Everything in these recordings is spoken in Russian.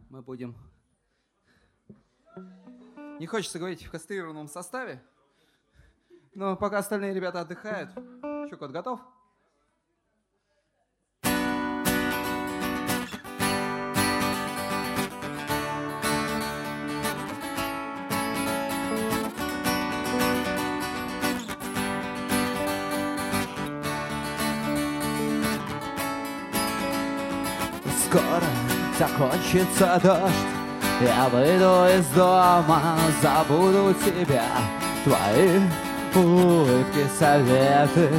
мы будем... Не хочется говорить в кастрированном составе, но пока остальные ребята отдыхают. Щукот, готов? Скоро закончится дождь, я выйду из дома, забуду тебя, твои улыбки, советы,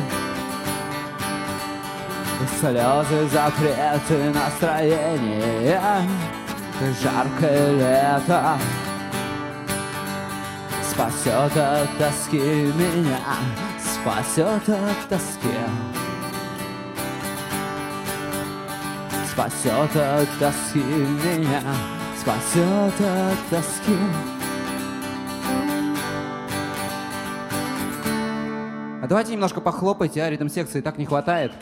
слезы, запреты, настроение, жаркое лето спасет от тоски меня, спасет от тоски. Спасет от тоски меня, спасет от тоски. А давайте немножко похлопайте, ритм секции так не хватает.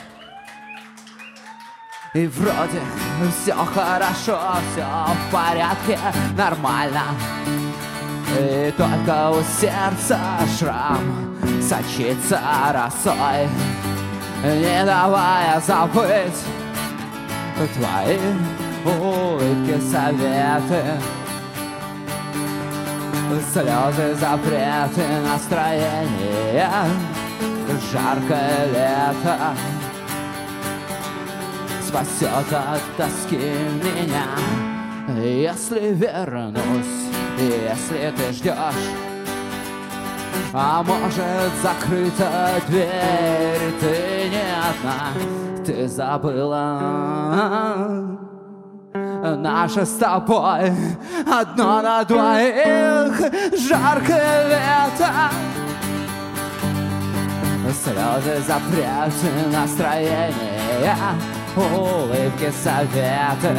И вроде все хорошо, все в порядке, нормально. И только у сердца шрам сочится росой, не давая забыть твои улыбки, советы, слезы, запреты, настроение, жаркое лето спасет от тоски меня. Если вернусь, если ты ждешь, а может закрыта дверь, ты не одна, ты забыла наше с тобой одно на двоих жаркое лето. Слезы, запреты, настроение, улыбки, советы,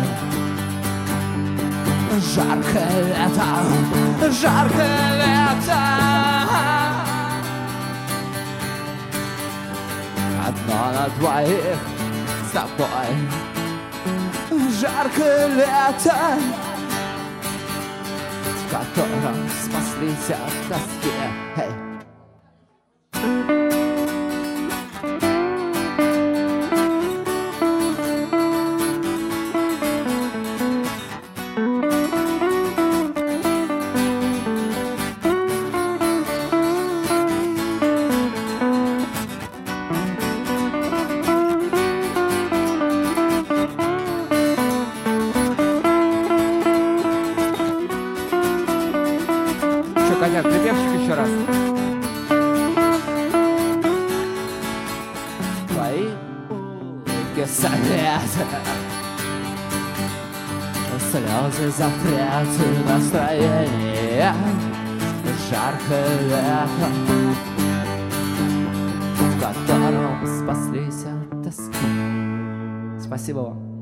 жаркое лето, жаркое лето. Одно на двоих с тобой, жаркое лето, в котором спаслись от тоски. Hey. Коняк, припевчик еще раз. Твои улыбки, советы, слезы, запреты, настроение, жаркое лето, в котором спаслись от тоски. Спасибо вам.